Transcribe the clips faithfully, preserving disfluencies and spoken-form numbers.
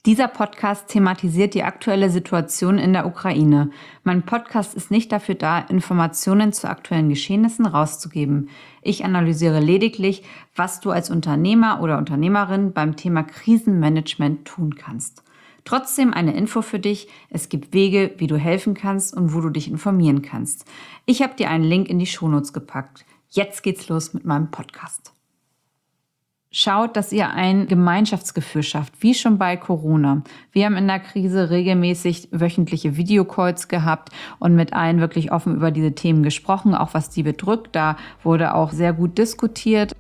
Dieser Podcast thematisiert die aktuelle Situation in der Ukraine. Mein Podcast ist nicht dafür da, Informationen zu aktuellen Geschehnissen rauszugeben. Ich analysiere lediglich, was du als Unternehmer oder Unternehmerin beim Thema Krisenmanagement tun kannst. Trotzdem eine Info für dich: Es gibt Wege, wie du helfen kannst und wo du dich informieren kannst. Ich habe dir einen Link in die Shownotes gepackt. Jetzt geht's los mit meinem Podcast. Schaut, dass ihr ein Gemeinschaftsgefühl schafft, wie schon bei Corona. Wir haben in der Krise regelmäßig wöchentliche Videocalls gehabt und mit allen wirklich offen über diese Themen gesprochen, auch was die bedrückt. Da wurde auch sehr gut diskutiert.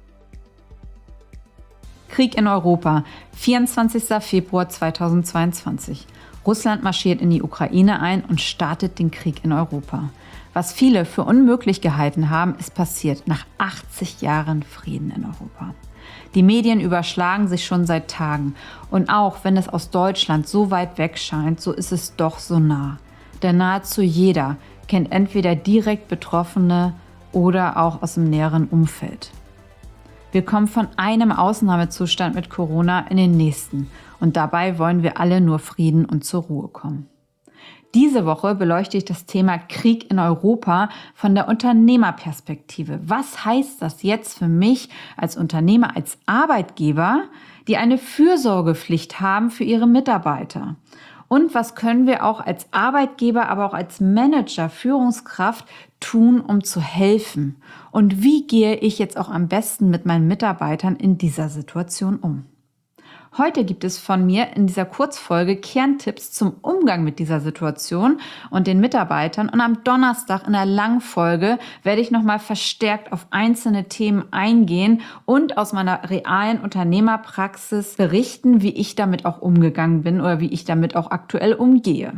Krieg in Europa, vierundzwanzigster Februar zweitausendzweiundzwanzig. Russland marschiert in die Ukraine ein und startet den Krieg in Europa. Was viele für unmöglich gehalten haben, ist passiert nach achtzig Jahren Frieden in Europa. Die Medien überschlagen sich schon seit Tagen. Und auch wenn es aus Deutschland so weit weg scheint, so ist es doch so nah. Denn nahezu jeder kennt entweder direkt Betroffene oder auch aus dem näheren Umfeld. Wir kommen von einem Ausnahmezustand mit Corona in den nächsten. Und dabei wollen wir alle nur Frieden und zur Ruhe kommen. Diese Woche beleuchte ich das Thema Krieg in Europa von der Unternehmerperspektive. Was heißt das jetzt für mich als Unternehmer, als Arbeitgeber, die eine Fürsorgepflicht haben für ihre Mitarbeiter? Und was können wir auch als Arbeitgeber, aber auch als Manager, Führungskraft tun, um zu helfen? Und wie gehe ich jetzt auch am besten mit meinen Mitarbeitern in dieser Situation um? Heute gibt es von mir in dieser Kurzfolge Kerntipps zum Umgang mit dieser Situation und den Mitarbeitern. Und am Donnerstag in der Langfolge werde ich nochmal verstärkt auf einzelne Themen eingehen und aus meiner realen Unternehmerpraxis berichten, wie ich damit auch umgegangen bin oder wie ich damit auch aktuell umgehe.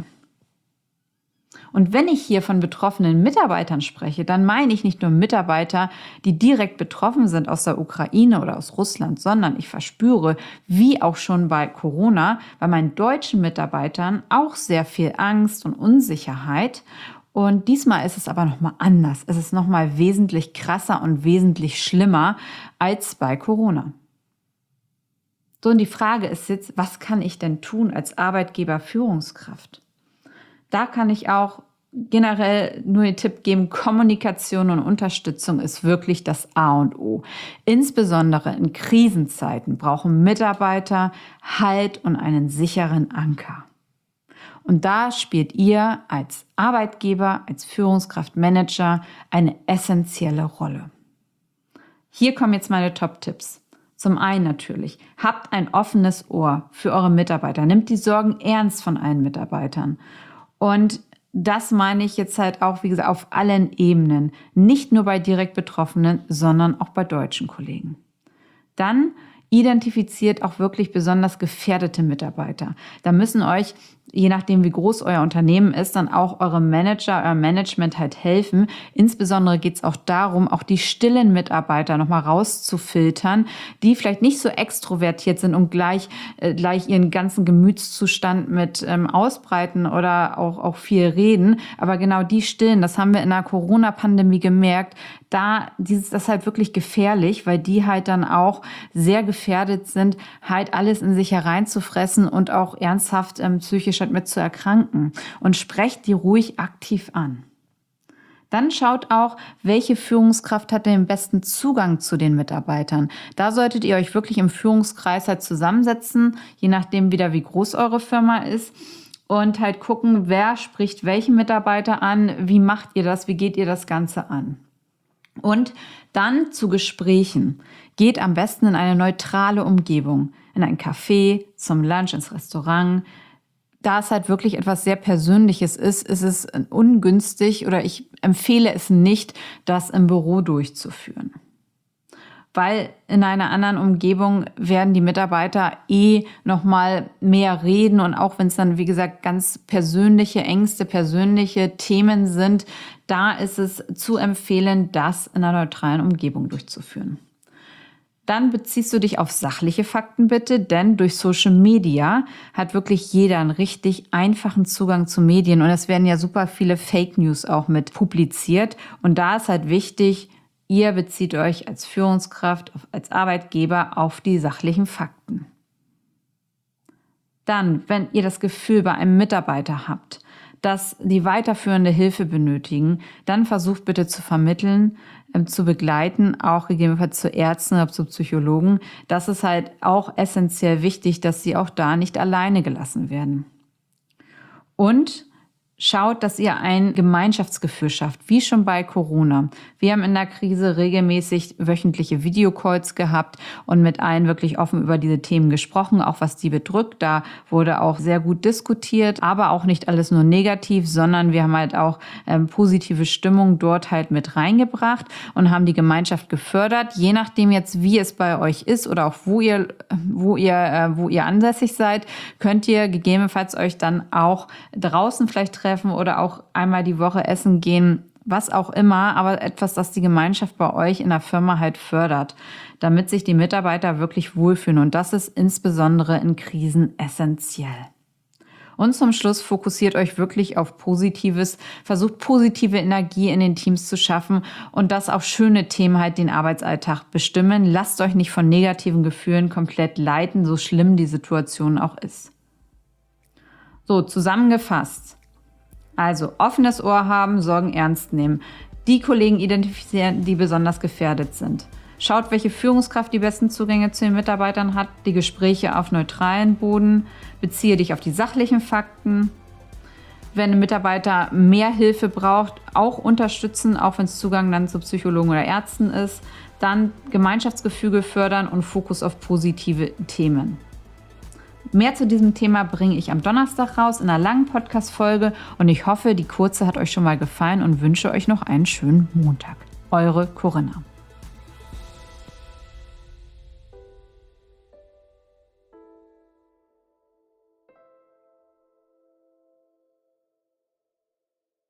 Und wenn ich hier von betroffenen Mitarbeitern spreche, dann meine ich nicht nur Mitarbeiter, die direkt betroffen sind aus der Ukraine oder aus Russland, sondern ich verspüre, wie auch schon bei Corona, bei meinen deutschen Mitarbeitern auch sehr viel Angst und Unsicherheit. Und diesmal ist es aber nochmal anders. Es ist nochmal wesentlich krasser und wesentlich schlimmer als bei Corona. So, und die Frage ist jetzt, was kann ich denn tun als Arbeitgeber, Führungskraft? Da kann ich auch generell nur den Tipp geben, Kommunikation und Unterstützung ist wirklich das A und O. Insbesondere in Krisenzeiten brauchen Mitarbeiter Halt und einen sicheren Anker. Und da spielt ihr als Arbeitgeber, als Führungskraft, Manager eine essentielle Rolle. Hier kommen jetzt meine Top-Tipps. Zum einen natürlich, habt ein offenes Ohr für eure Mitarbeiter. Nehmt die Sorgen ernst von allen Mitarbeitern. Und das meine ich jetzt halt auch, wie gesagt, auf allen Ebenen. Nicht nur bei direkt Betroffenen, sondern auch bei deutschen Kollegen. Dann identifiziert auch wirklich besonders gefährdete Mitarbeiter. Da müssen euch, je nachdem wie groß euer Unternehmen ist, dann auch eure Manager, euer Management halt helfen. Insbesondere geht es auch darum, auch die stillen Mitarbeiter nochmal rauszufiltern, die vielleicht nicht so extrovertiert sind und gleich, äh, gleich ihren ganzen Gemütszustand mit ähm, ausbreiten oder auch, auch viel reden. Aber genau die stillen, das haben wir in der Corona-Pandemie gemerkt, da dieses, das ist halt wirklich gefährlich, weil die halt dann auch sehr gefährdet sind, halt alles in sich hereinzufressen und auch ernsthaft ähm, psychisch halt mit zu erkranken. Und sprecht die ruhig aktiv an. Dann schaut auch, welche Führungskraft hat den besten Zugang zu den Mitarbeitern. Da solltet ihr euch wirklich im Führungskreis halt zusammensetzen, je nachdem wieder wie groß eure Firma ist. Und halt gucken, wer spricht welchen Mitarbeiter an, wie macht ihr das, wie geht ihr das Ganze an. Und dann zu Gesprächen. Geht am besten in eine neutrale Umgebung, in ein Café, zum Lunch, ins Restaurant. Da es halt wirklich etwas sehr Persönliches ist, ist es ungünstig oder ich empfehle es nicht, das im Büro durchzuführen. Weil in einer anderen Umgebung werden die Mitarbeiter eh nochmal mehr reden und auch wenn es dann, wie gesagt, ganz persönliche Ängste, persönliche Themen sind, da ist es zu empfehlen, das in einer neutralen Umgebung durchzuführen. Dann beziehst du dich auf sachliche Fakten bitte, denn durch Social Media hat wirklich jeder einen richtig einfachen Zugang zu Medien und es werden ja super viele Fake News auch mit publiziert und da ist halt wichtig, ihr bezieht euch als Führungskraft, als Arbeitgeber auf die sachlichen Fakten. Dann, wenn ihr das Gefühl bei einem Mitarbeiter habt, dass die weiterführende Hilfe benötigen, dann versucht bitte zu vermitteln, ähm, zu begleiten, auch gegebenenfalls zu Ärzten oder zu Psychologen. Das ist halt auch essentiell wichtig, dass sie auch da nicht alleine gelassen werden. Und schaut, dass ihr ein Gemeinschaftsgefühl schafft, wie schon bei Corona. Wir haben in der Krise regelmäßig wöchentliche Videocalls gehabt und mit allen wirklich offen über diese Themen gesprochen, auch was die bedrückt. Da wurde auch sehr gut diskutiert, aber auch nicht alles nur negativ, sondern wir haben halt auch ähm, positive Stimmung dort halt mit reingebracht und haben die Gemeinschaft gefördert. Je nachdem jetzt, wie es bei euch ist oder auch wo ihr, wo ihr, äh, wo ihr ansässig seid, könnt ihr gegebenenfalls euch dann auch draußen vielleicht treffen oder auch einmal die Woche essen gehen, was auch immer, aber etwas, das die Gemeinschaft bei euch in der Firma halt fördert, damit sich die Mitarbeiter wirklich wohlfühlen. Und das ist insbesondere in Krisen essentiell. Und zum Schluss fokussiert euch wirklich auf Positives, versucht positive Energie in den Teams zu schaffen und dass auch schöne Themen halt den Arbeitsalltag bestimmen. Lasst euch nicht von negativen Gefühlen komplett leiten, so schlimm die Situation auch ist. So, zusammengefasst. Also offenes Ohr haben, Sorgen ernst nehmen. Die Kollegen identifizieren, die besonders gefährdet sind. Schaut, welche Führungskraft die besten Zugänge zu den Mitarbeitern hat. Die Gespräche auf neutralen Boden. Beziehe dich auf die sachlichen Fakten. Wenn ein Mitarbeiter mehr Hilfe braucht, auch unterstützen, auch wenn es Zugang dann zu Psychologen oder Ärzten ist. Dann Gemeinschaftsgefüge fördern und Fokus auf positive Themen. Mehr zu diesem Thema bringe ich am Donnerstag raus in einer langen Podcast-Folge und ich hoffe, die kurze hat euch schon mal gefallen und wünsche euch noch einen schönen Montag. Eure Corinna.